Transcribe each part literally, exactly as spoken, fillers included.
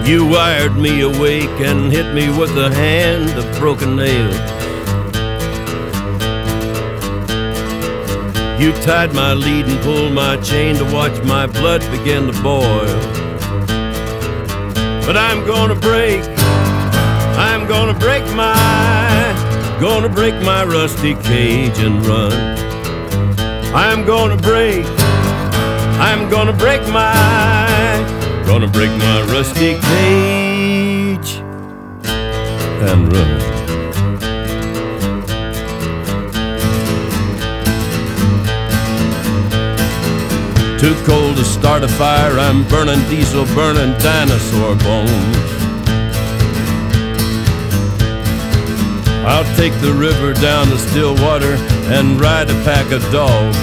You wired me awake and hit me with a hand of broken nails. You tied my lead and pulled my chain to watch my blood begin to boil. But I'm gonna break, I'm gonna break my, gonna break my rusty cage and run. I'm gonna break, I'm gonna break my, gonna break my rusty cage and run. Too cold to start a fire, I'm burning diesel, burning dinosaur bones. I'll take the river down to Stillwater and ride a pack of dogs.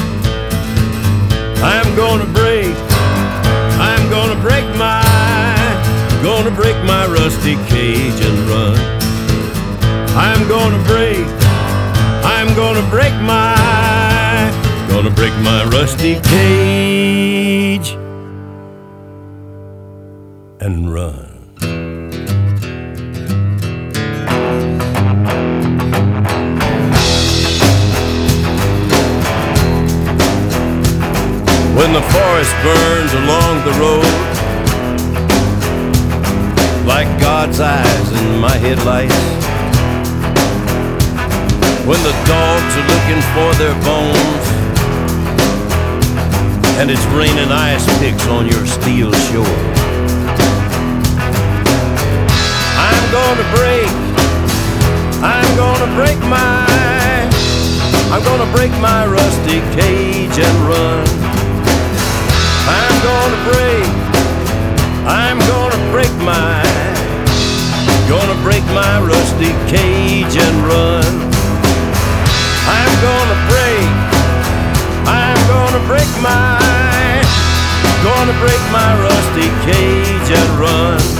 I'm gonna break, I'm gonna break my, gonna break my rusty cage and run. I'm gonna break, I'm gonna break my, gonna break my rusty cage and run. When the forest burns along the road, like God's eyes in my headlights, when the dogs are looking for their bones, and it's raining ice picks on your steel shore, I'm gonna break, I'm gonna break my, I'm gonna break my rusty cage and run. I'm gonna break, I'm gonna break my, gonna break my rusty cage and run. I'm gonna break, I'm gonna break my, gonna break my rusty cage and run.